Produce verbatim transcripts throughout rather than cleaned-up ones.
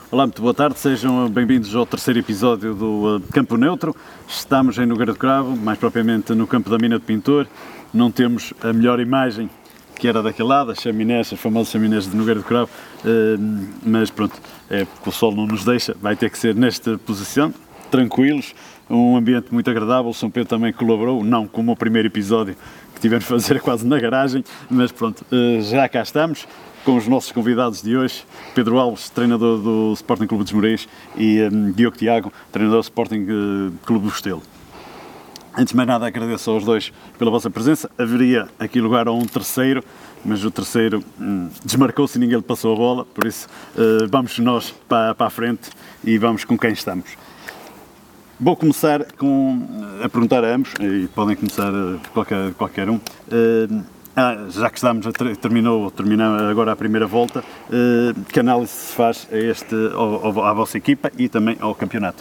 Olá, muito boa tarde, sejam bem-vindos ao terceiro episódio do uh, Campo Neutro. Estamos em Nogueira do Cravo, mais propriamente no campo da Mina de Pintor. Não temos a melhor imagem, que era daquele lado, as chaminés, as famosas chaminés de Nogueira do Cravo, uh, mas pronto, é porque o sol não nos deixa, vai ter que ser nesta posição, tranquilos, um ambiente muito agradável. O São Pedro também colaborou, não como o primeiro episódio que tivemos de fazer quase na garagem, mas pronto, uh, já cá estamos com os nossos convidados de hoje, Pedro Alves, treinador do Sporting Clube dos Moreiros, e um, Diogo Tiago, treinador do Sporting uh, Clube do Restelo. Antes de mais nada, agradeço aos dois pela vossa presença. Haveria aqui lugar a um terceiro, mas o terceiro hum, desmarcou-se e ninguém lhe passou a bola, por isso uh, vamos nós para, para a frente e vamos com quem estamos. Vou começar com, a perguntar a ambos, e podem começar uh, qualquer, qualquer um. Uh, Ah, já que estamos a ter, terminou, terminamos agora a primeira volta, eh, que análise se faz a este, ao, ao, à vossa equipa e também ao campeonato?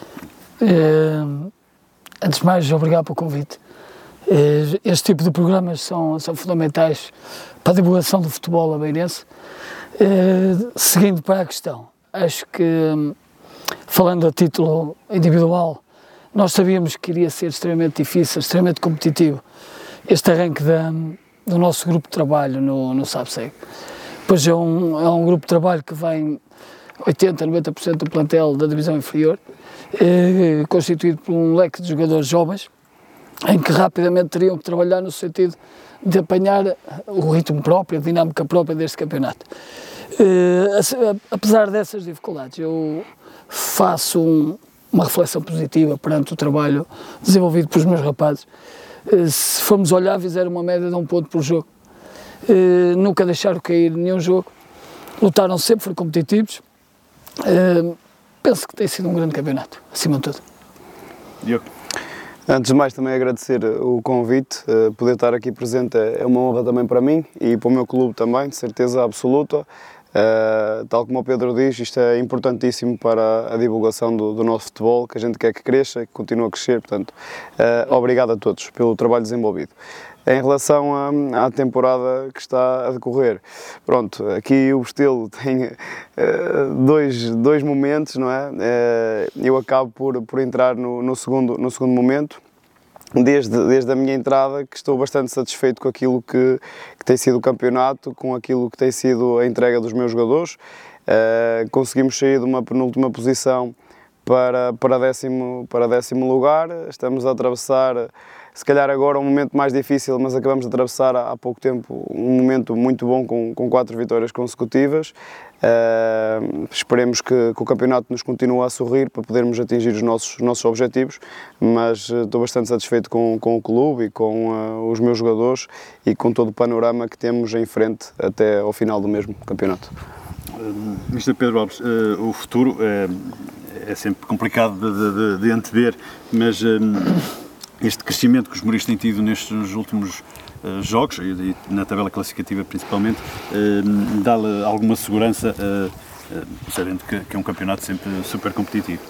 Eh, antes de mais, obrigado pelo convite. Eh, este tipo de programas são, são fundamentais para a divulgação do futebol abeirense. Eh, seguindo para a questão, acho que, falando a título individual, nós sabíamos que iria ser extremamente difícil, extremamente competitivo este arranque da do nosso grupo de trabalho no, no SAPSEG. Pois é um, é um grupo de trabalho que vem oitenta, noventa por cento do plantel da divisão inferior, eh, constituído por um leque de jogadores jovens, em que rapidamente teriam que trabalhar no sentido de apanhar o ritmo próprio, a dinâmica própria deste campeonato. Eh, apesar dessas dificuldades, eu faço um, uma reflexão positiva perante o trabalho desenvolvido pelos meus rapazes. Se formos olhar, fizeram uma média de um ponto por jogo. Uh, nunca deixaram cair nenhum jogo. Lutaram sempre, foram competitivos. Uh, penso que tem sido um grande campeonato, acima de tudo. Diogo. Antes de mais, também agradecer o convite. Uh, poder estar aqui presente é uma honra também para mim e para o meu clube também, de certeza absoluta. Uh, tal como o Pedro diz, isto é importantíssimo para a divulgação do, do nosso futebol, que a gente quer que cresça e que continue a crescer, portanto, uh, obrigado a todos pelo trabalho desenvolvido. Em relação à, à temporada que está a decorrer, pronto, aqui o Restelo tem uh, dois, dois momentos, não é? Uh, eu acabo por, por entrar no, no, segundo, no segundo momento. Desde, desde a minha entrada, que estou bastante satisfeito com aquilo que, que tem sido o campeonato, com aquilo que tem sido a entrega dos meus jogadores. Uh, conseguimos sair de uma penúltima posição para, para, décimo, para décimo lugar. Estamos a atravessar, se calhar agora, um momento mais difícil, mas acabamos de atravessar há pouco tempo um momento muito bom com, com quatro vitórias consecutivas. Uh, esperemos que, que o campeonato nos continue a sorrir para podermos atingir os nossos, os nossos objetivos, mas uh, estou bastante satisfeito com, com o clube e com uh, os meus jogadores e com todo o panorama que temos em frente até ao final do mesmo campeonato. Uh, mister Pedro Alves, uh, o futuro uh, é sempre complicado de, de, de antever, mas uh, este crescimento que os Moreiros têm tido nestes últimos Uh, jogos, e, e na tabela classificativa principalmente, uh, dá-lhe alguma segurança, uh, uh, sabendo que, que é um campeonato sempre super competitivo?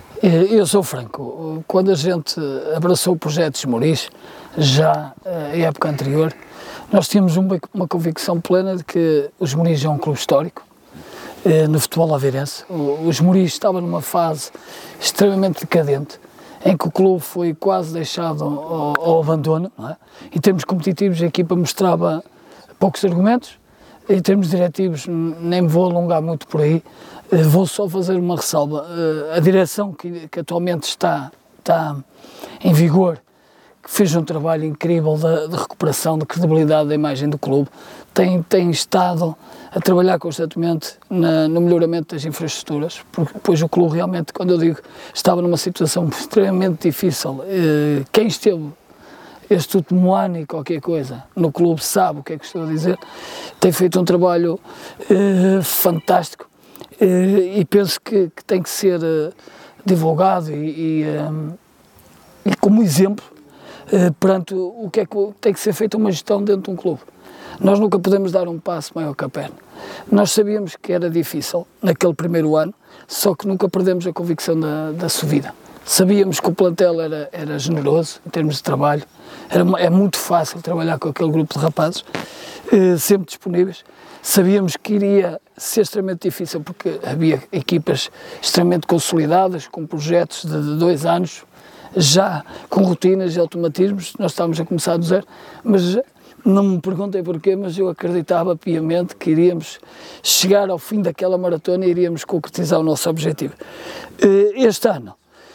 Eu sou franco, quando a gente abraçou o projeto dos Moreiros, já a época anterior, nós tínhamos uma, uma convicção plena de que os Moreiros é um clube histórico uh, no futebol aveirense. Os Moreiros estavam numa fase extremamente decadente, em que o clube foi quase deixado ao, ao abandono, não é? Em termos competitivos, a equipa mostrava poucos argumentos. Em termos diretivos, nem me vou alongar muito por aí, vou só fazer uma ressalva. A direção que, que atualmente está, está em vigor, que fez um trabalho incrível de, de recuperação, de credibilidade da imagem do clube, tem, tem estado a trabalhar constantemente na, no melhoramento das infraestruturas, porque depois o clube realmente, quando eu digo, estava numa situação extremamente difícil. Eh, quem esteve este último ano e qualquer coisa no clube sabe o que é que estou a dizer, tem feito um trabalho eh, fantástico eh, e penso que, que tem que ser eh, divulgado e, e, eh, e como exemplo eh, perante o que é que tem que ser feita uma gestão dentro de um clube. Nós nunca podemos dar um passo maior que a perna. Nós sabíamos que era difícil naquele primeiro ano, só que nunca perdemos a convicção da, da subida. Sabíamos que o plantel era, era generoso em termos de trabalho, era, é muito fácil trabalhar com aquele grupo de rapazes, eh, sempre disponíveis. Sabíamos que iria ser extremamente difícil porque havia equipas extremamente consolidadas, com projetos de dois anos, já com rotinas e automatismos. Nós estávamos a começar do zero, mas não me perguntem porquê, mas eu acreditava piamente que iríamos chegar ao fim daquela maratona e iríamos concretizar o nosso objetivo. Este ano,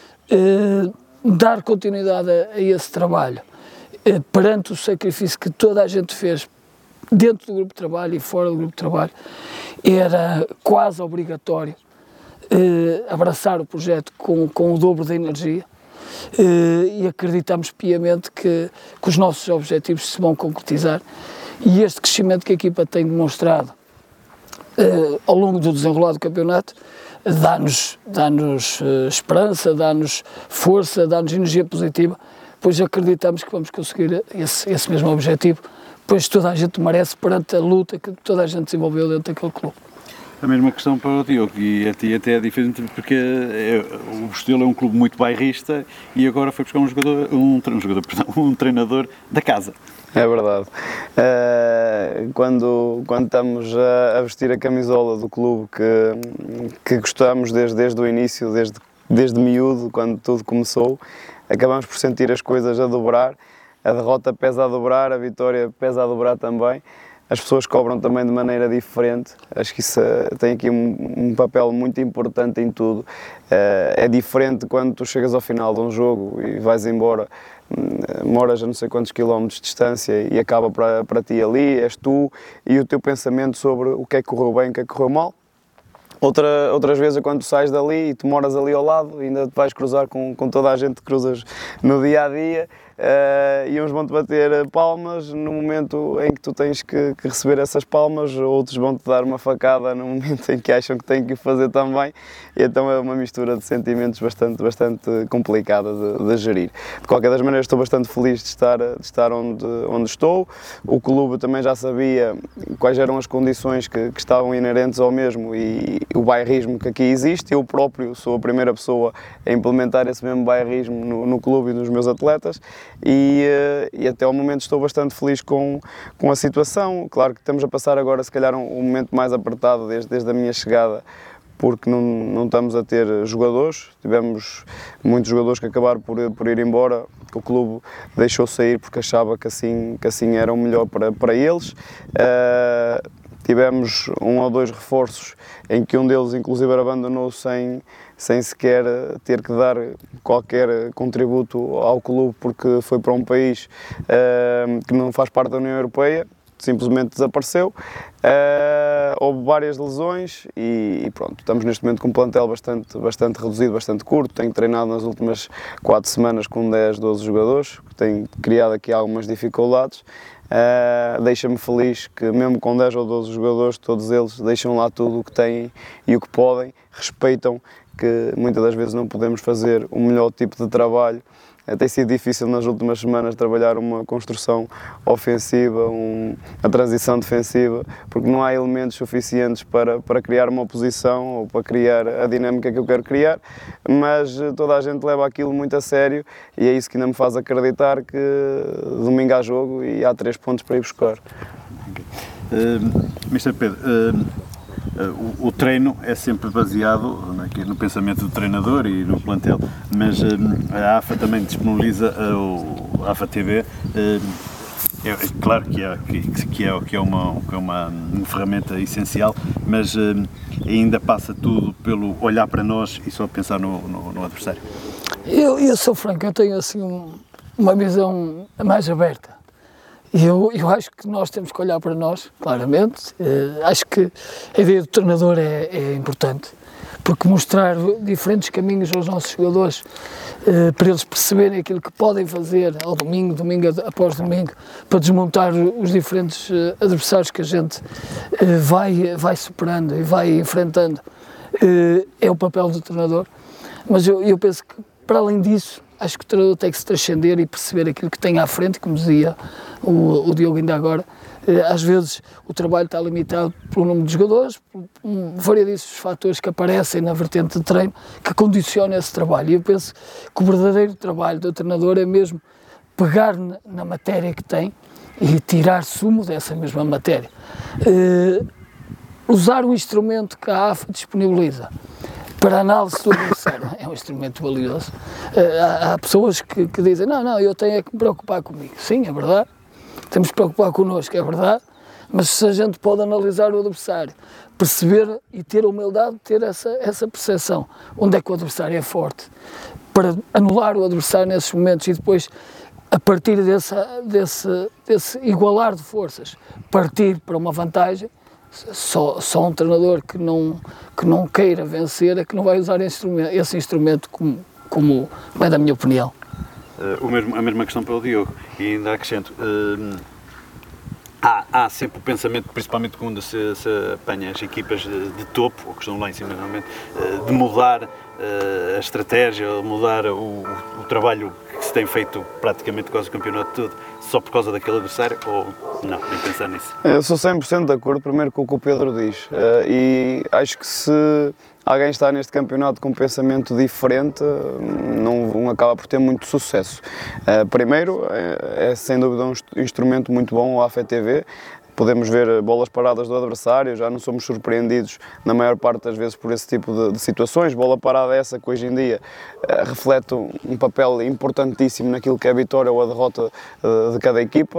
dar continuidade a esse trabalho, perante o sacrifício que toda a gente fez dentro do grupo de trabalho e fora do grupo de trabalho, era quase obrigatório eh, abraçar o projeto com, com o dobro da energia eh, e acreditamos piamente que, que os nossos objetivos se vão concretizar, e este crescimento que a equipa tem demonstrado eh, ao longo do desenrolar do campeonato dá-nos dá-nos eh, esperança, dá-nos força, dá-nos energia positiva, pois acreditamos que vamos conseguir esse, esse mesmo objetivo, pois toda a gente merece perante a luta que toda a gente desenvolveu dentro daquele clube. A mesma questão para o Diogo, e a ti até é diferente porque é, o Restelo é um clube muito bairrista e agora foi buscar um jogador, um, um, jogador, perdão, um treinador da casa. É verdade. Uh, quando, quando estamos a, a vestir a camisola do clube que, que gostamos desde, desde o início, desde, desde miúdo, quando tudo começou, acabamos por sentir as coisas a dobrar. A derrota pesa a dobrar, a vitória pesa a dobrar também. As pessoas cobram também de maneira diferente. Acho que isso uh, tem aqui um, um papel muito importante em tudo. Uh, é diferente quando tu chegas ao final de um jogo e vais embora, uh, moras a não sei quantos quilómetros de distância e acaba para, para ti ali, és tu e o teu pensamento sobre o que é que correu bem e o que é que correu mal. Outra, outras vezes é quando tu sais dali e tu moras ali ao lado e ainda te vais cruzar com, com toda a gente que cruzas no dia-a-dia, uh, e uns vão-te bater palmas no momento em que tu tens que, que receber essas palmas, outros vão-te dar uma facada no momento em que acham que têm que o fazer também, e então é uma mistura de sentimentos bastante, bastante complicada de, de gerir. De qualquer das maneiras, estou bastante feliz de estar, de estar onde, onde estou. O clube também já sabia quais eram as condições que, que estavam inerentes ao mesmo e o bairrismo que aqui existe. Eu próprio sou a primeira pessoa a implementar esse mesmo bairrismo no, no clube e nos meus atletas e, e até ao momento estou bastante feliz com, com a situação. Claro que estamos a passar agora se calhar um, um momento mais apertado desde, desde a minha chegada, porque não, não estamos a ter jogadores, tivemos muitos jogadores que acabaram por, por ir embora, que o clube deixou sair porque achava que assim, que assim era o melhor para, para eles. Uh, tivemos um ou dois reforços em que um deles inclusive abandonou sem, sem sequer ter que dar qualquer contributo ao clube porque foi para um país uh, que não faz parte da União Europeia. Simplesmente desapareceu, uh, houve várias lesões e, e pronto, estamos neste momento com um plantel bastante, bastante reduzido, bastante curto. Tenho treinado nas últimas quatro semanas com dez, doze jogadores, que tem criado aqui algumas dificuldades. Uh, deixa-me feliz que mesmo com dez ou doze jogadores, todos eles deixam lá tudo o que têm e o que podem, respeitam que muitas das vezes não podemos fazer o melhor tipo de trabalho. Tem sido difícil nas últimas semanas trabalhar uma construção ofensiva, um, a transição defensiva, porque não há elementos suficientes para, para criar uma oposição ou para criar a dinâmica que eu quero criar, mas toda a gente leva aquilo muito a sério e é isso que ainda me faz acreditar que domingo há jogo e há três pontos para ir buscar. Okay. Uh, mister Pedro, uh... O, o treino é sempre baseado aqui no pensamento do treinador e no plantel, mas uh, a AFA também disponibiliza uh, o AFA T V. Uh, é, é claro que é, que, que é, que é, uma, que é uma, uma ferramenta essencial, mas uh, ainda passa tudo pelo olhar para nós e só pensar no, no, no adversário. Eu, eu sou franco, eu tenho assim um, uma visão mais aberta. Eu, eu acho que nós temos que olhar para nós, claramente. Uh, acho que a ideia do treinador é, é importante, porque mostrar diferentes caminhos aos nossos jogadores, uh, para eles perceberem aquilo que podem fazer ao domingo, domingo após domingo, para desmontar os diferentes uh, adversários que a gente uh, vai, vai superando e vai enfrentando, uh, é o papel do treinador. Mas eu, eu penso que, para além disso, acho que o treinador tem que se transcender e perceber aquilo que tem à frente, como dizia o, o Diogo ainda agora. Às vezes o trabalho está limitado pelo número de jogadores, por um variedíssimos fatores que aparecem na vertente de treino que condicionam esse trabalho. E eu penso que o verdadeiro trabalho do treinador é mesmo pegar na matéria que tem e tirar sumo dessa mesma matéria. Uh, usar o instrumento que a A F A disponibiliza para a análise do adversário é um instrumento valioso. Uh, há, há pessoas que, que dizem, não, não, eu tenho é que me preocupar comigo. Sim, é verdade, temos que preocupar connosco, é verdade, mas se a gente pode analisar o adversário, perceber e ter a humildade de ter essa, essa percepção, onde é que o adversário é forte, para anular o adversário nesses momentos e depois, a partir desse, desse, desse igualar de forças, partir para uma vantagem, só, só um treinador que não, que não queira vencer é que não vai usar esse instrumento, esse instrumento como, como é da minha opinião. Uh, o mesmo, a mesma questão para o Diogo, e ainda acrescento, uh, há, há sempre o pensamento, principalmente quando se, se apanha as equipas de, de topo, ou que estão lá em cima normalmente, uh, de mudar uh, a estratégia, mudar o, o, o trabalho que se tem feito praticamente quase o campeonato todo, só por causa daquele adversário, ou não, nem pensar nisso? Eu sou cem por cento de acordo, primeiro, com o que o Pedro diz, uh, e acho que se alguém está neste campeonato com um pensamento diferente, não, não acaba por ter muito sucesso. Uh, primeiro, é, é sem dúvida um instrumento muito bom, o A F A T V. Podemos ver bolas paradas do adversário, já não somos surpreendidos na maior parte das vezes por esse tipo de, de situações. Bola parada essa que hoje em dia uh, reflete um, um papel importantíssimo naquilo que é a vitória ou a derrota uh, de cada equipa.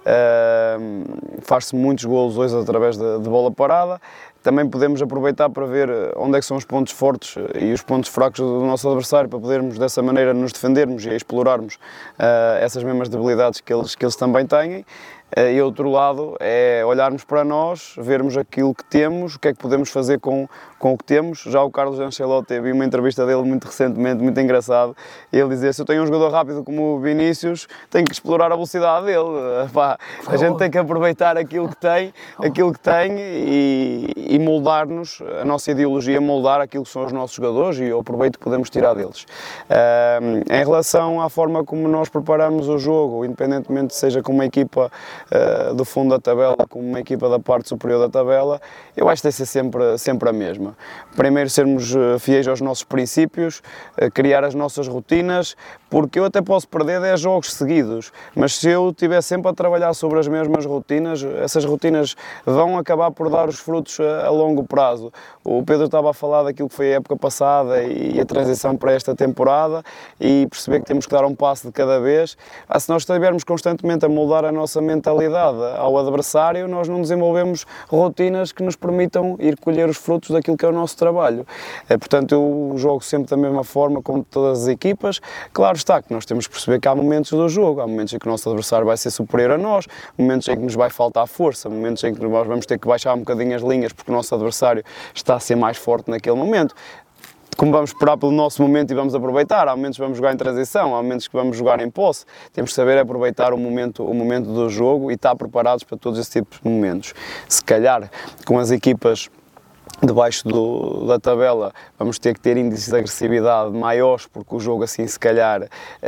Uh, faz-se muitos golos hoje através de, de bola parada. Também podemos aproveitar para ver onde é que são os pontos fortes e os pontos fracos do nosso adversário, para podermos dessa maneira nos defendermos e explorarmos uh, essas mesmas debilidades que eles, que eles também têm. E outro lado é olharmos para nós, vermos aquilo que temos, o que é que podemos fazer com, com o que temos. Já o Carlos Ancelotti, vi uma entrevista dele muito recentemente, muito engraçado, e ele dizia, se eu tenho um jogador rápido como o Vinícius, tenho que explorar a velocidade dele. Pá, a gente tem que aproveitar aquilo que tem, aquilo que tem e, e moldar-nos, a nossa ideologia, moldar aquilo que são os nossos jogadores e o aproveito que podemos tirar deles. Uh, em relação à forma como nós preparamos o jogo, independentemente seja com uma equipa Uh, do fundo da tabela, como uma equipa da parte superior da tabela, eu acho que deve ser sempre, sempre a mesma. Primeiro, sermos uh, fiéis aos nossos princípios, uh, criar as nossas rotinas, porque eu até posso perder dez jogos seguidos, mas se eu estiver sempre a trabalhar sobre as mesmas rotinas, essas rotinas vão acabar por dar os frutos a, a longo prazo. O Pedro estava a falar daquilo que foi a época passada e a transição para esta temporada, e perceber que temos que dar um passo de cada vez. Ah, se nós estivermos constantemente a moldar a nossa mentalidade ao adversário, nós não desenvolvemos rotinas que nos permitam ir colher os frutos daquilo que é o nosso trabalho. É, portanto, eu jogo sempre da mesma forma como todas as equipas. Claro está que nós temos que perceber que há momentos do jogo, há momentos em que o nosso adversário vai ser superior a nós, momentos em que nos vai faltar força, momentos em que nós vamos ter que baixar um bocadinho as linhas porque o nosso adversário está a ser mais forte naquele momento. Como vamos esperar pelo nosso momento e vamos aproveitar, há momentos que vamos jogar em transição, há momentos que vamos jogar em posse, temos que saber aproveitar o momento, o momento do jogo e estar preparados para todos esses tipos de momentos. Se calhar, com as equipas debaixo do, da tabela, vamos ter que ter índices de agressividade maiores, porque o jogo assim, se calhar,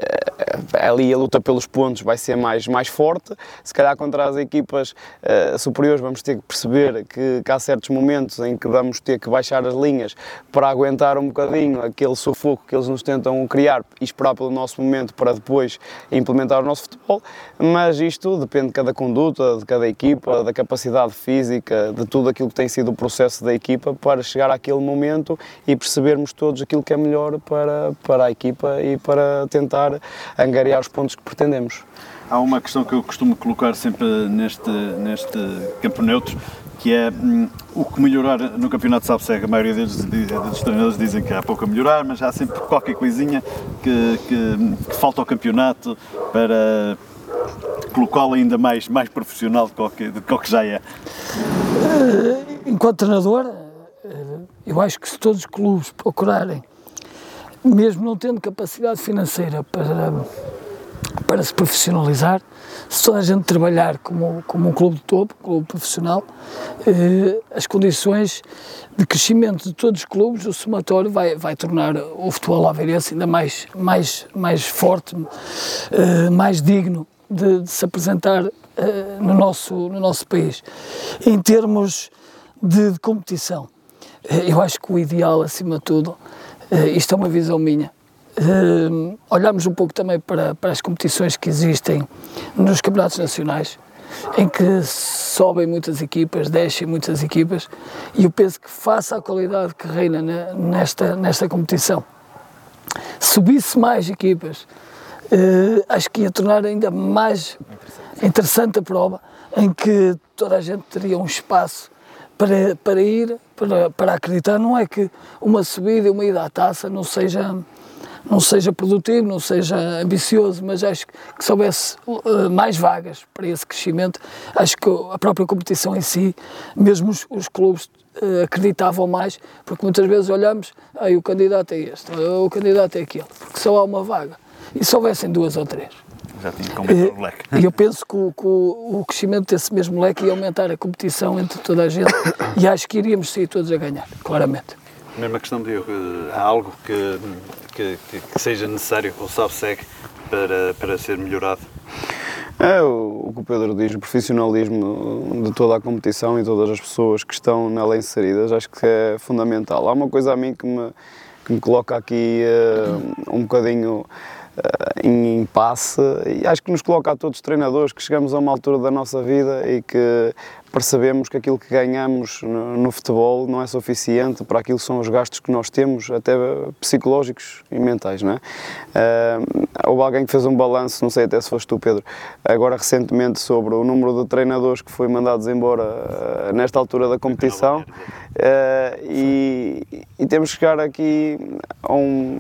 eh, ali a luta pelos pontos vai ser mais, mais forte. Se calhar contra as equipas eh, superiores vamos ter que perceber que, que há certos momentos em que vamos ter que baixar as linhas para aguentar um bocadinho aquele sufoco que eles nos tentam criar e esperar pelo nosso momento para depois implementar o nosso futebol, mas isto depende de cada conduta, de cada equipa, da capacidade física, de tudo aquilo que tem sido o processo da equipa, para chegar àquele momento e percebermos todos aquilo que é melhor para, para a equipa e para tentar angariar os pontos que pretendemos. Há uma questão que eu costumo colocar sempre neste, neste campo neutro, que é hum, o que melhorar no campeonato, sabe-se, a maioria deles, dos treinadores dizem que há pouco a melhorar, mas há sempre qualquer coisinha que, que, que falta ao campeonato para colocá-lo ainda mais, mais profissional do que, do que já é. Enquanto treinador, eu acho que se todos os clubes procurarem, mesmo não tendo capacidade financeira para, para se profissionalizar, se toda a gente trabalhar como, como um clube de topo, um clube profissional, eh, as condições de crescimento de todos os clubes, o somatório vai, vai tornar o futebol aveirense ainda mais, mais, mais forte, eh, mais digno de, de se apresentar eh, no, nosso, no nosso país. Em termos de, de competição, eu acho que o ideal, acima de tudo, isto é uma visão minha, Uh, olhamos um pouco também para, para as competições que existem nos campeonatos nacionais, em que sobem muitas equipas, descem muitas equipas, e eu penso que face à qualidade que reina na, nesta, nesta competição, subisse mais equipas, uh, acho que ia tornar ainda mais interessante a prova, em que toda a gente teria um espaço para, para ir, para, para acreditar. Não é que uma subida e uma ida à taça não seja, não seja produtivo, não seja ambicioso, mas acho que se houvesse uh, mais vagas para esse crescimento, acho que a própria competição em si, mesmo os, os clubes uh, acreditavam mais, porque muitas vezes olhamos, aí o candidato é este, o candidato é aquele, porque só há uma vaga, e se houvessem duas ou três. Já tinha que aumentar o leque. E eu penso que, o, que o, o crescimento desse mesmo leque ia aumentar a competição entre toda a gente, e acho que iríamos sair todos a ganhar, claramente. Mesma questão de eu, há algo que, que, que seja necessário ou sabe-segue para, para ser melhorado? É o, o que o Pedro diz, o profissionalismo de toda a competição e todas as pessoas que estão nela inseridas, acho que é fundamental. Há uma coisa a mim que me, que me coloca aqui uh, um bocadinho uh, em impasse, e acho que nos coloca a todos os treinadores que chegamos a uma altura da nossa vida e que percebemos que aquilo que ganhamos no, no futebol não é suficiente para aquilo que são os gastos que nós temos, até psicológicos e mentais, não é? Uh, houve alguém que fez um balanço, não sei até se foste tu, Pedro, agora recentemente, sobre o número de treinadores que foi mandados embora uh, nesta altura da competição, uh, e, e temos que chegar aqui a um,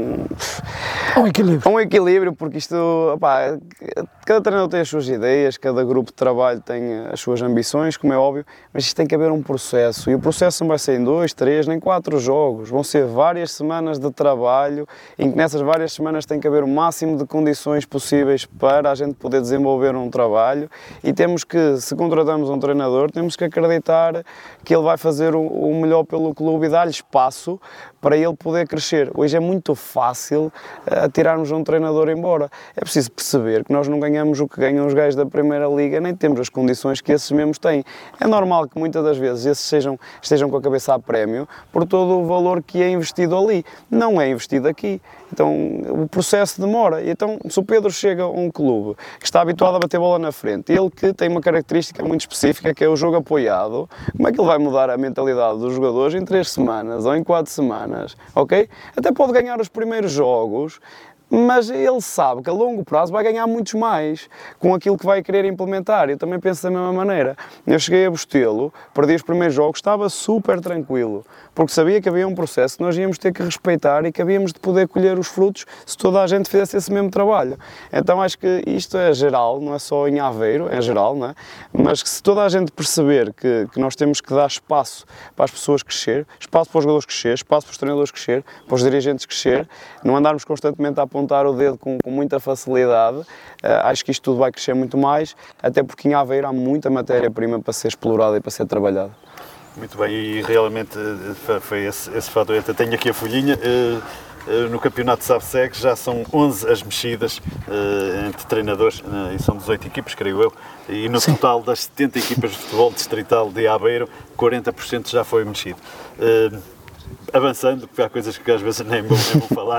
um, um equilíbrio. A um equilíbrio, porque isto, opá, cada treinador tem as suas ideias, cada grupo de trabalho tem as suas ambições, como é óbvio, mas isto tem que haver um processo, e o processo não vai ser em dois, três, nem quatro jogos, vão ser várias semanas de trabalho, em que nessas várias semanas tem que haver o máximo de condições possíveis para a gente poder desenvolver um trabalho, e temos que, se contratamos um treinador, temos que acreditar que ele vai fazer o melhor pelo clube e dar-lhe espaço para ele poder crescer. Hoje é muito fácil uh, tirarmos um treinador embora. É preciso perceber que nós não ganhamos o que ganham os gajos da Primeira Liga, nem temos as condições que esses mesmos têm. É normal que muitas das vezes esses sejam, estejam com a cabeça a prémio por todo o valor que é investido ali. Não é investido aqui. Então o processo demora. Então, se o Pedro chega a um clube que está habituado a bater bola na frente, ele que tem uma característica muito específica, que é o jogo apoiado, como é que ele vai mudar a mentalidade dos jogadores em três semanas ou em quatro semanas? Ok? Até pode ganhar os primeiros jogos, mas ele sabe que a longo prazo vai ganhar muitos mais com aquilo que vai querer implementar. Eu também penso da mesma maneira. Eu cheguei a Bostelo, perdi os primeiros jogos, estava super tranquilo, porque sabia que havia um processo que nós íamos ter que respeitar e que havíamos de poder colher os frutos se toda a gente fizesse esse mesmo trabalho. Então acho que isto é geral, não é só em Aveiro, é geral, não é? Mas que se toda a gente perceber que, que nós temos que dar espaço para as pessoas crescer, espaço para os jogadores crescer, espaço para os treinadores crescer, para os dirigentes crescer, não andarmos constantemente a apontar o dedo com, com muita facilidade, uh, acho que isto tudo vai crescer muito mais, até porque em Aveiro há muita matéria-prima para ser explorada e para ser trabalhada. Muito bem, e realmente foi esse, esse fator. Eu tenho aqui a folhinha, uh, uh, no campeonato sabe-segue já são onze as mexidas uh, entre treinadores, uh, e são dezoito equipas, creio eu, e no Sim. total das setenta equipas de futebol distrital de Aveiro, quarenta por cento já foi mexido. Uh, Avançando, porque há coisas que às vezes nem vou, nem vou falar.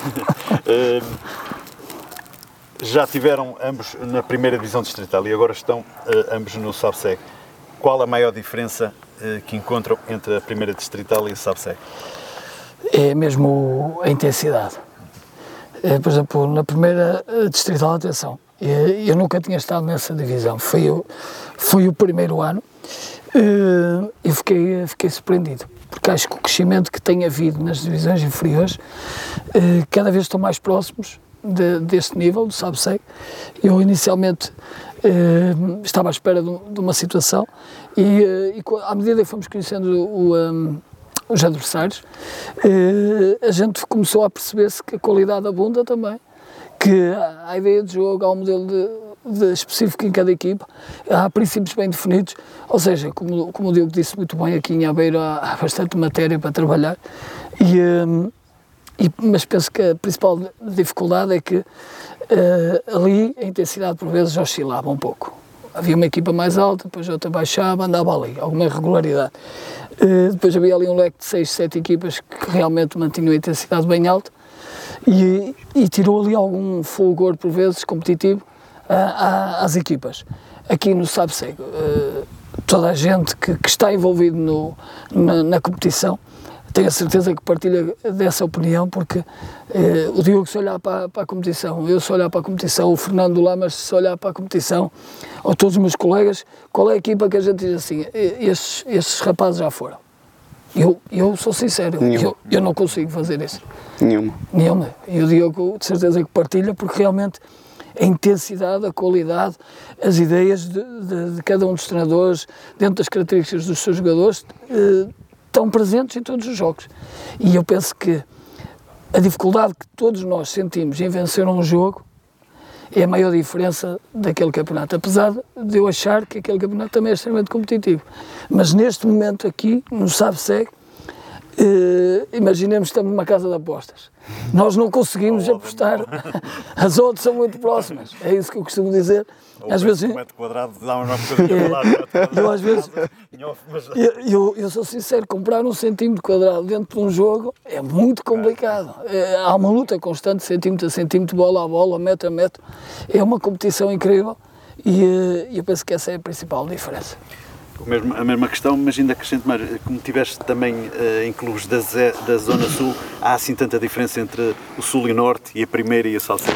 uh, já tiveram ambos na primeira divisão distrital e agora estão uh, ambos no sabe-segue. Qual a maior diferença uh, que encontram entre a primeira distrital e a sabe-segue? É mesmo a intensidade. É, por exemplo, na primeira distrital, atenção, eu nunca tinha estado nessa divisão. Foi o, foi o primeiro ano uh, e fiquei, fiquei surpreendido. Porque acho que o crescimento que tem havido nas divisões inferiores eh, cada vez estão mais próximos de, deste nível, do sabe-segue. Eu inicialmente eh, estava à espera de, de uma situação e, eh, e à medida que fomos conhecendo o, um, os adversários, eh, a gente começou a perceber-se que a qualidade abunda também, que há a ideia de jogo, há um modelo de De específico em cada equipa, há princípios bem definidos, ou seja, como, como o Diogo disse muito bem, aqui em Aveiro há, há bastante matéria para trabalhar, e, um, e, mas penso que a principal dificuldade é que uh, ali a intensidade por vezes oscilava um pouco. Havia uma equipa mais alta, depois outra baixava, andava ali, alguma irregularidade. Uh, depois havia ali um leque de seis, sete equipas que realmente mantinham a intensidade bem alta, e, e tirou ali algum fulgor, por vezes, competitivo a, a, às equipas. Aqui no SABSEG, uh, toda a gente que, que está envolvido no, na, na competição, tenho a certeza que partilha dessa opinião, porque eh, o Diogo se olhar para, para a competição, eu se olhar para a competição, o Fernando Lamas se olhar para a competição, ou todos os meus colegas, qual é a equipa que a gente diz assim, estes, estes rapazes já foram? Eu, eu sou sincero, eu, eu não consigo fazer isso. Nenhuma. Nenhuma. E o Diogo de certeza que partilha, porque realmente a intensidade, a qualidade, as ideias de, de, de cada um dos treinadores, dentro das características dos seus jogadores, eh, estão presentes em todos os jogos. E eu penso que a dificuldade que todos nós sentimos em vencer um jogo é a maior diferença daquele campeonato, apesar de eu achar que aquele campeonato também é extremamente competitivo. Mas neste momento aqui, no SABSEG, eh, imaginemos que estamos numa casa de apostas. Nós não conseguimos apostar, as outras são muito próximas, é isso que eu costumo dizer. Ou às vezes, um metro quadrado dá uma bocadinha lado. Eu às vezes, eu, eu, eu sou sincero, comprar um centímetro quadrado dentro de um jogo é muito complicado. É, há uma luta constante, centímetro a centímetro, bola a bola, metro a metro. É uma competição incrível e eu penso que essa é a principal diferença. O mesmo, a mesma questão, mas ainda acrescento mais, como tiveste também uh, em clubes da, Z, da Zona Sul, há assim tanta diferença entre o Sul e o Norte e a Primeira e a Salcedo?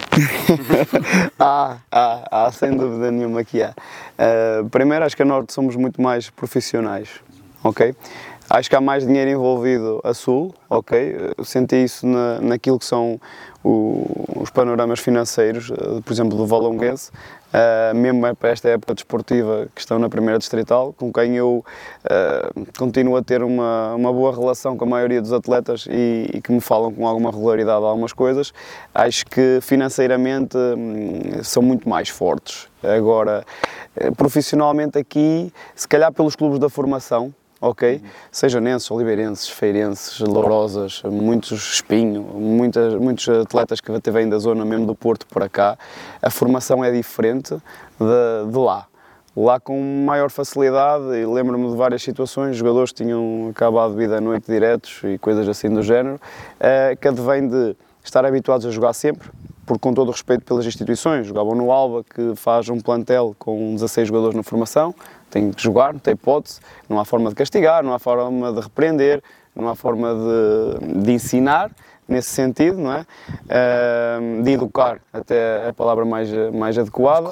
há, há, há, sem dúvida nenhuma que há. Uh, primeiro, acho que a Norte somos muito mais profissionais, ok? Acho que há mais dinheiro envolvido a Sul, ok? Eu senti isso na, naquilo que são o, os panoramas financeiros, uh, por exemplo, do Valonguense. Uh, mesmo para esta época desportiva que estão na Primeira Distrital, com quem eu uh, continuo a ter uma, uma boa relação com a maioria dos atletas e, e que me falam com alguma regularidade algumas coisas, acho que financeiramente hum, são muito mais fortes. Agora, profissionalmente aqui, se calhar pelos clubes da formação, ok? Uhum. Sejanenses, oliveirenses, feirenses, lourosas, muitos Espinho, muitas, muitos atletas que até vêm da zona mesmo do Porto para cá, a formação é diferente de, de lá. Lá com maior facilidade, e lembro-me de várias situações, jogadores que tinham acabado de vida à noite diretos e coisas assim do género, uh, que advém de estar habituados a jogar sempre, porque com todo o respeito pelas instituições, jogavam no Alba, que faz um plantel com dezasseis jogadores na formação, tem que jogar, não tem hipótese, não há forma de castigar, não há forma de repreender, não há forma de, de ensinar, nesse sentido, não é? Uh, de educar, até a palavra mais, mais adequada.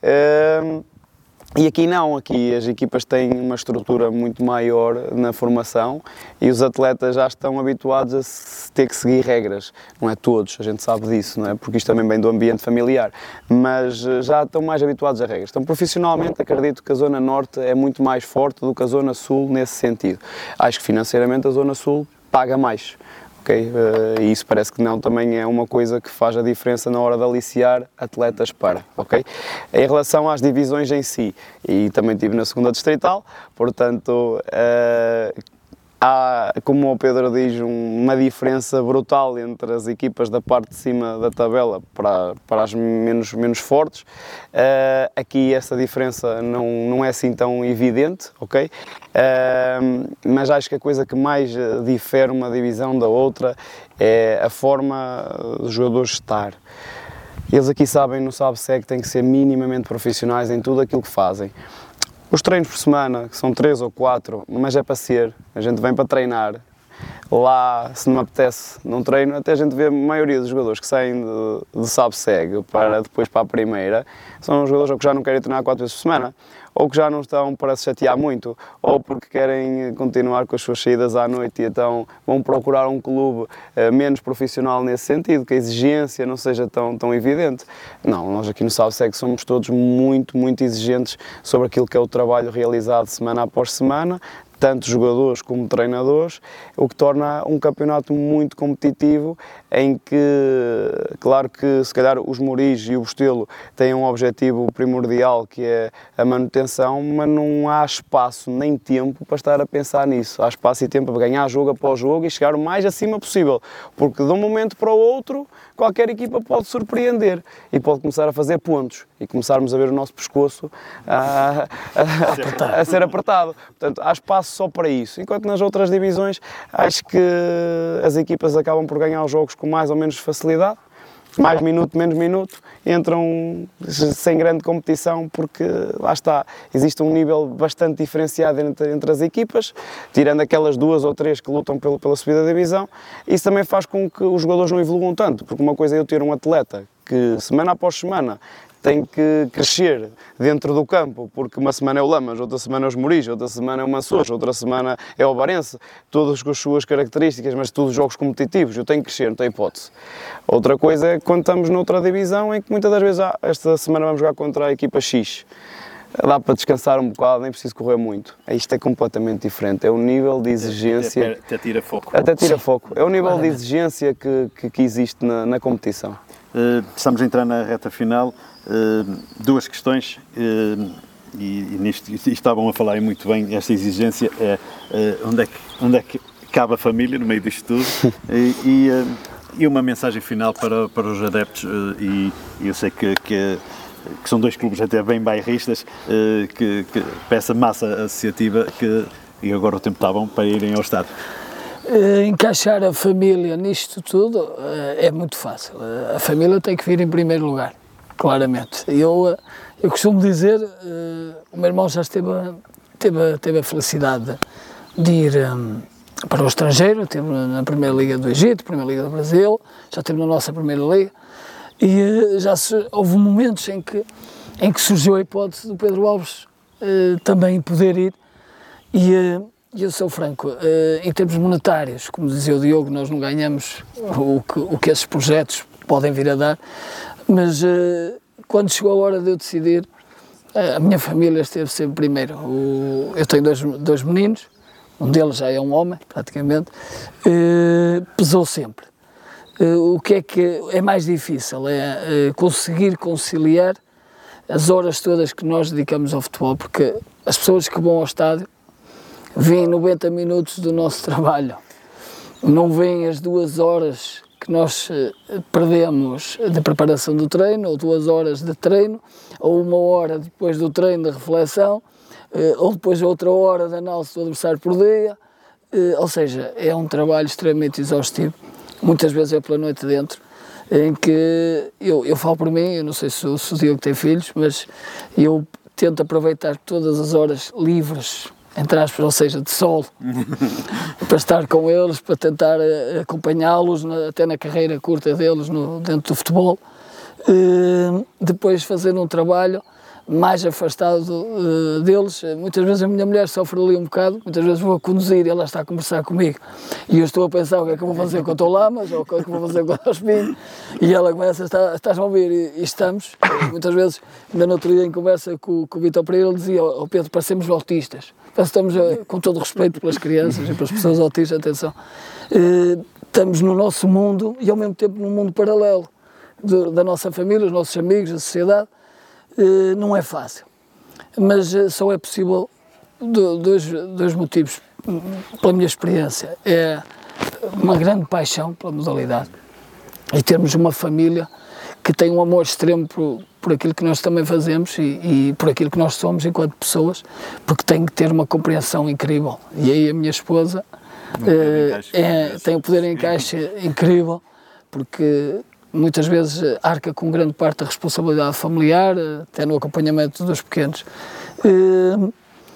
Uh, E aqui não, aqui as equipas têm uma estrutura muito maior na formação e os atletas já estão habituados a ter que seguir regras. Não é todos, a gente sabe disso, não é? Porque isto também vem do ambiente familiar, mas já estão mais habituados a regras. Então, profissionalmente, acredito que a Zona Norte é muito mais forte do que a Zona Sul nesse sentido. Acho que financeiramente a Zona Sul paga mais. Okay? Uh, e isso parece que não, também é uma coisa que faz a diferença na hora de aliciar atletas para, ok? Em relação às divisões em si, e também estive na segunda distrital, portanto, uh, há, como o Pedro diz, um, uma diferença brutal entre as equipas da parte de cima da tabela para, para as menos, menos fortes. Uh, aqui essa diferença não, não é assim tão evidente, ok? Uh, mas acho que a coisa que mais difere uma divisão da outra é a forma dos jogadores estar. Eles aqui sabem, no SABSEG, que têm que ser minimamente profissionais em tudo aquilo que fazem. Os treinos por semana, que são três ou quatro, mas é para ser, a gente vem para treinar. Lá, se não me apetece, não treino, até a gente vê a maioria dos jogadores que saem do, do SABSEG para depois para a Primeira, são jogadores ou que já não querem treinar quatro vezes por semana, ou que já não estão para se chatear muito, ou porque querem continuar com as suas saídas à noite e então vão procurar um clube uh, menos profissional nesse sentido, que a exigência não seja tão, tão evidente. Não, nós aqui no SABSEG somos todos muito, muito exigentes sobre aquilo que é o trabalho realizado semana após semana, tanto jogadores como treinadores, o que torna um campeonato muito competitivo, em que, claro que se calhar os Moris e o Bostelo têm um objetivo primordial que é a manutenção, mas não há espaço nem tempo para estar a pensar nisso. Há espaço e tempo para ganhar jogo após jogo e chegar o mais acima possível, porque de um momento para o outro qualquer equipa pode surpreender e pode começar a fazer pontos e começarmos a ver o nosso pescoço a, a, a, a ser apertado. Portanto, há espaço espaço só para isso, enquanto nas outras divisões acho que as equipas acabam por ganhar os jogos com mais ou menos facilidade, mais minuto, menos minuto, entram sem grande competição porque, lá está, existe um nível bastante diferenciado entre, entre as equipas, tirando aquelas duas ou três que lutam pela, pela subida da divisão. Isso também faz com que os jogadores não evoluam tanto, porque uma coisa é eu ter um atleta que semana após semana tem que crescer dentro do campo, porque uma semana é o Lamas, outra semana é os Moris, outra semana é o Mançores, outra semana é o Barense, todas com as suas características, mas todos jogos competitivos, eu tenho que crescer, não tem hipótese. Outra coisa é quando estamos noutra divisão, em que muitas das vezes, ah, esta semana vamos jogar contra a equipa X, dá para descansar um bocado, nem preciso correr muito. Isto é completamente diferente, é o nível de exigência... Até, até tira foco. Até tira foco, é o nível de exigência que, que, que existe na, na competição. Uh, estamos a entrar na reta final. Uh, duas questões, uh, e, e nisto e estavam a falar muito bem, esta exigência é uh, onde, é que, onde é que cabe a família no meio disto tudo e, e, uh, e uma mensagem final para, para os adeptos, uh, e, e eu sei que, que, que são dois clubes até bem bairristas, uh, que, que para essa massa associativa que, e agora o tempo está bom para irem ao estádio. Uh, encaixar a família nisto tudo uh, é muito fácil. Uh, a família tem que vir em primeiro lugar, claramente. Eu, uh, eu costumo dizer, uh, o meu irmão já esteve, teve, teve a felicidade de ir um, para o estrangeiro, esteve na Primeira Liga do Egito, Primeira Liga do Brasil, já esteve na nossa Primeira Liga, e uh, já se, houve momentos em que, em que surgiu a hipótese do Pedro Alves uh, também poder ir, e uh, E eu sou franco, em termos monetários, como dizia o Diogo, nós não ganhamos o que, o que esses projetos podem vir a dar, mas quando chegou a hora de eu decidir, a minha família esteve sempre primeiro. Eu tenho dois, dois meninos, um deles já é um homem, praticamente, pesou sempre. O que é que é mais difícil? É conseguir conciliar as horas todas que nós dedicamos ao futebol, porque as pessoas que vão ao estádio vêm noventa minutos do nosso trabalho, não vêm as duas horas que nós perdemos de preparação do treino, ou duas horas de treino, ou uma hora depois do treino de reflexão, ou depois outra hora de análise do adversário por dia, ou seja, é um trabalho extremamente exaustivo, muitas vezes é pela noite dentro, em que eu, eu falo por mim, eu não sei se, se o Diogo tem filhos, mas eu tento aproveitar todas as horas livres, entre aspas, ou seja, de sol, para estar com eles, para tentar acompanhá-los, até na carreira curta deles no, dentro do futebol. Uh, depois fazer um trabalho mais afastado uh, deles. Muitas vezes a minha mulher sofre ali um bocado, muitas vezes vou a conduzir e ela está a conversar comigo e eu estou a pensar o que é que eu vou fazer quanto ao Lamas ou o que é que eu vou fazer quanto ao Espinho, e ela começa a estar, estás a ouvir, e, e estamos, muitas vezes, ainda no outro dia em conversa com, com o Vitor Pereira, ele dizia, ó oh, Pedro, parecemos autistas, estamos a, com todo o respeito pelas crianças e pelas pessoas autistas, atenção, uh, estamos no nosso mundo e ao mesmo tempo num mundo paralelo de, da nossa família, os nossos amigos, a sociedade. Uh, não é fácil, mas uh, só é possível do, dois, dois motivos. Pela minha experiência, é uma grande paixão pela modalidade e termos uma família que tem um amor extremo por, por aquilo que nós também fazemos e, e por aquilo que nós somos enquanto pessoas, porque tem que ter uma compreensão incrível. E aí a minha esposa uh, é, tem um poder de encaixe incrível, porque muitas vezes arca com grande parte da responsabilidade familiar, até no acompanhamento dos pequenos. Uh,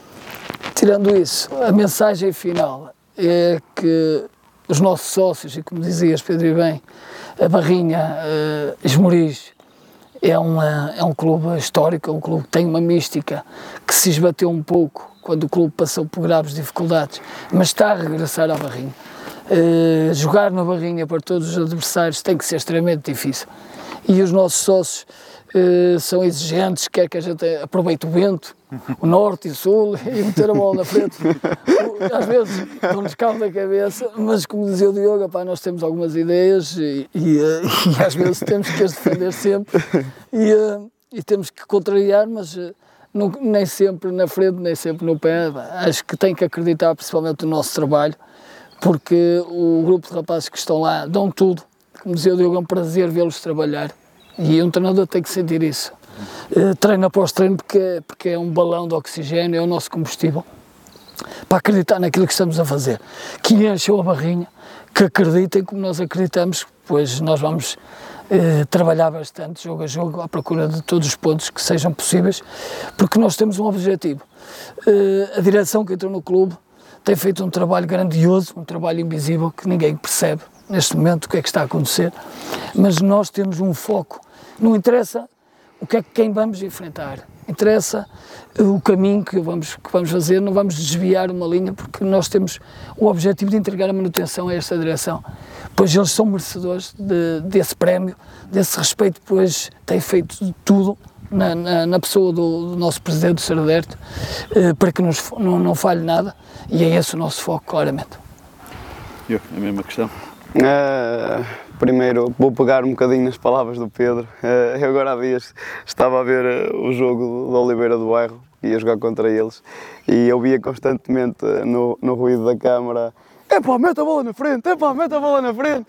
tirando isso, a mensagem final é que os nossos sócios, e como dizias, Pedro, e bem, a Barrinha uh, Esmoriz é, uma, é um clube histórico, é um clube que tem uma mística que se esbateu um pouco quando o clube passou por graves dificuldades, mas está a regressar à Barrinha. Uh, jogar na Barrinha para todos os adversários tem que ser extremamente difícil. E os nossos sócios uh, são exigentes, quer que a gente aproveite o vento, o norte e o sul, e meter a bola na frente. Às vezes dão-nos cabo da cabeça, mas como dizia o Diogo, pá, nós temos algumas ideias e, e, uh, e às vezes temos que as defender sempre e, uh, e temos que contrariar, mas uh, não, nem sempre na frente, nem sempre no pé. Acho que tem que acreditar principalmente no nosso trabalho, porque o grupo de rapazes que estão lá dão tudo. Como dizia o Diogo, é um prazer vê-los trabalhar. E um treinador tem que sentir isso. Uh, treino após treino, porque, porque é um balão de oxigênio, é o nosso combustível. para acreditar naquilo que estamos a fazer, que encham a barrinha, que acreditem como nós acreditamos, pois nós vamos eh, trabalhar bastante, jogo a jogo, à procura de todos os pontos que sejam possíveis, porque nós temos um objetivo. Eh, a direção que entrou no clube tem feito um trabalho grandioso, um trabalho invisível que ninguém percebe neste momento o que é que está a acontecer, mas nós temos um foco. Não interessa o que é que quem vamos enfrentar, interessa o caminho que vamos, que vamos fazer, não vamos desviar uma linha, porque nós temos o objetivo de entregar a manutenção a esta direção, pois eles são merecedores de, desse prémio, desse respeito, pois têm feito de tudo na, na, na pessoa do, do nosso presidente, do senhor Adérito, eh, para que nos, não, não falhe nada, e é esse o nosso foco, claramente. Eu, a mesma questão. Uh, primeiro vou pegar um bocadinho nas palavras do Pedro. Uh, eu agora há dias estava a ver uh, o jogo do Oliveira do Bairro, ia jogar contra eles, e eu via constantemente uh, no, no ruído da câmara: epá, mete a bola na frente, epá, mete a bola na frente.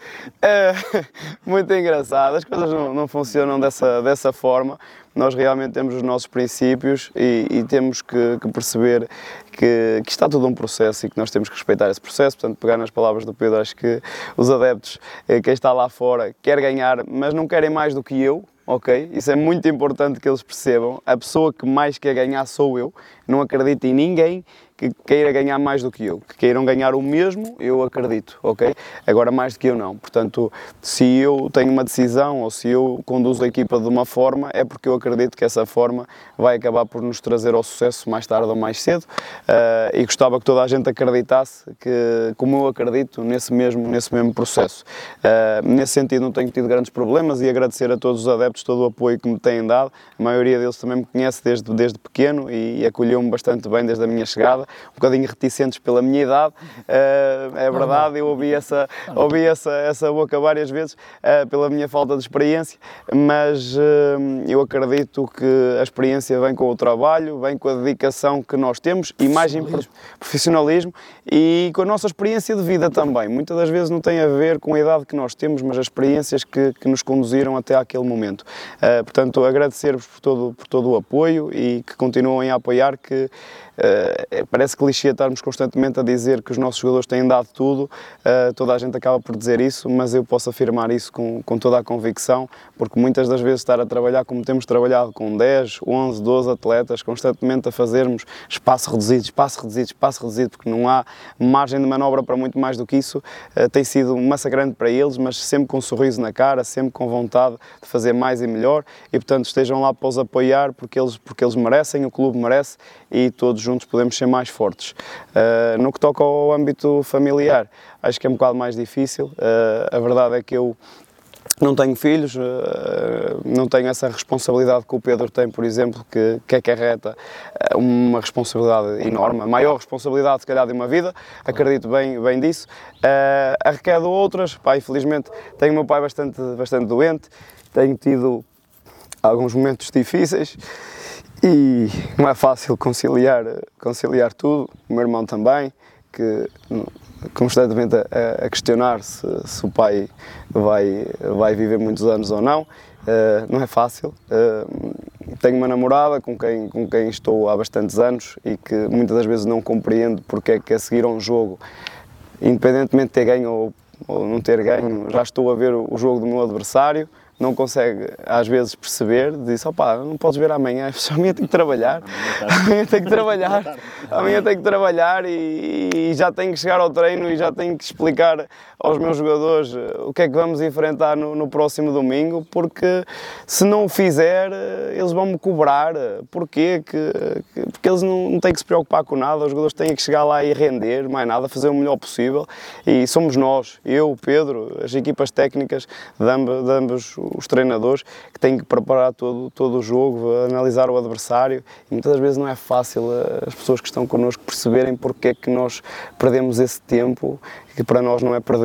Uh, muito engraçado, as coisas não, não funcionam dessa, dessa forma. Nós realmente temos os nossos princípios e, e temos que, que perceber que, que está tudo um processo e que nós temos que respeitar esse processo. Portanto, pegar nas palavras do Pedro, acho que os adeptos, quem está lá fora, quer ganhar, mas não querem mais do que eu, ok? Isso é muito importante que eles percebam. A pessoa que mais quer ganhar sou eu. Não acredito em ninguém que queira ganhar mais do que eu. Que queiram ganhar o mesmo, eu acredito, ok? Agora, mais do que eu não. Portanto, se eu tenho uma decisão ou se eu conduzo a equipa de uma forma, é porque eu acredito que essa forma vai acabar por nos trazer ao sucesso mais tarde ou mais cedo. Uh, e gostava que toda a gente acreditasse que, como eu acredito, nesse mesmo, nesse mesmo processo. Uh, nesse sentido, não tenho tido grandes problemas e agradecer a todos os adeptos todo o apoio que me têm dado. A maioria deles também me conhece desde, desde pequeno e, e acolheu-me bastante bem desde a minha chegada. Um bocadinho reticentes pela minha idade, uh, é verdade, eu ouvi essa, ouvi essa, essa boca várias vezes uh, pela minha falta de experiência, mas uh, eu acredito que a experiência vem com o trabalho, vem com a dedicação que nós temos e mais em profissionalismo e com a nossa experiência de vida também. Muitas das vezes não tem a ver com a idade que nós temos, mas as experiências que, que nos conduziram até àquele momento. Uh, portanto, agradecer-vos por todo, por todo o apoio e que continuem a apoiar, que Uh, parece clichê estarmos constantemente a dizer que os nossos jogadores têm dado tudo, uh, toda a gente acaba por dizer isso, mas eu posso afirmar isso com, com toda a convicção, porque muitas das vezes estar a trabalhar como temos trabalhado com dez, onze, doze atletas, constantemente a fazermos espaço reduzido, espaço reduzido, espaço reduzido, porque não há margem de manobra para muito mais do que isso, uh, tem sido massacrante para eles, mas sempre com um sorriso na cara, sempre com vontade de fazer mais e melhor, e portanto estejam lá para os apoiar, porque eles, porque eles merecem, o clube merece, e todos juntos podemos ser mais fortes. Uh, no que toca ao âmbito familiar, acho que é um bocado mais difícil. Uh, a verdade é que eu não tenho filhos, uh, não tenho essa responsabilidade que o Pedro tem, por exemplo, que, que acarreta uma responsabilidade enorme, a maior responsabilidade, se calhar, de uma vida, acredito bem, bem disso. Uh, arrequedo outras, pá, infelizmente tenho o meu pai bastante, bastante doente, tenho tido alguns momentos difíceis, e não é fácil conciliar, conciliar tudo, o meu irmão também, que constantemente a, a questionar se, se o pai vai, vai viver muitos anos ou não, uh, não é fácil. Uh, tenho uma namorada com quem, com quem estou há bastantes anos e que muitas das vezes não compreendo porque é que a seguir a um jogo, independentemente de ter ganho ou, ou não ter ganho, já estou a ver o jogo do meu adversário, não consegue às vezes perceber, diz, opá, não podes ver amanhã, amanhã tenho que trabalhar, amanhã tenho que trabalhar, amanhã tenho que trabalhar e, e já tenho que chegar ao treino e já tenho que explicar aos meus jogadores o que é que vamos enfrentar no, no próximo domingo, porque se não o fizer, eles vão me cobrar. Porquê? Que, que, porque eles não, não têm que se preocupar com nada, os jogadores têm que chegar lá e render, mais nada, fazer o melhor possível, e somos nós, eu, o Pedro, as equipas técnicas de ambos, de ambos os treinadores, que têm que preparar todo, todo o jogo, analisar o adversário, e muitas das vezes não é fácil as pessoas que estão connosco perceberem porque é que nós perdemos esse tempo, que para nós não é perder,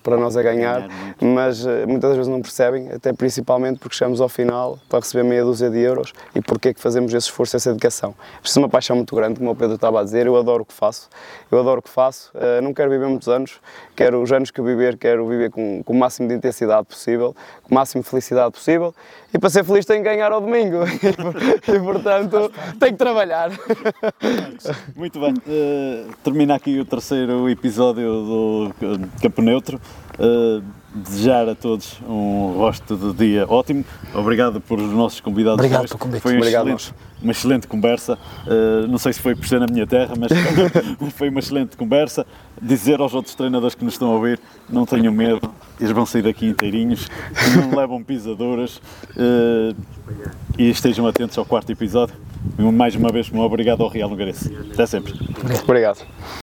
para nós é ganhar, mas muitas vezes não percebem, até principalmente porque chegamos ao final para receber meia dúzia de euros e porque é que fazemos esse esforço, essa dedicação. Isto é uma paixão muito grande, como o Pedro estava a dizer, eu adoro o que faço, eu adoro o que faço, não quero viver muitos anos, quero os anos que eu viver, quero viver com, com o máximo de intensidade possível, com o máximo de felicidade possível, e para ser feliz tenho que ganhar ao domingo, e portanto tenho que trabalhar. Muito bem, uh, termina aqui o terceiro episódio do Campo Neutro. Uh, desejar a todos um resto de dia ótimo. Obrigado por os nossos convidados. Obrigado hoje. pelo convite. Foi um Obrigado excelente, uma excelente conversa. Uh, não sei se foi por ser na minha terra, mas foi uma excelente conversa. Dizer aos outros treinadores que nos estão a ouvir, não tenham medo, eles vão sair daqui inteirinhos, não levam pisaduras uh, e estejam atentos ao quarto episódio. Mais uma vez, um obrigado ao Real Nogarense. Até sempre. Obrigado.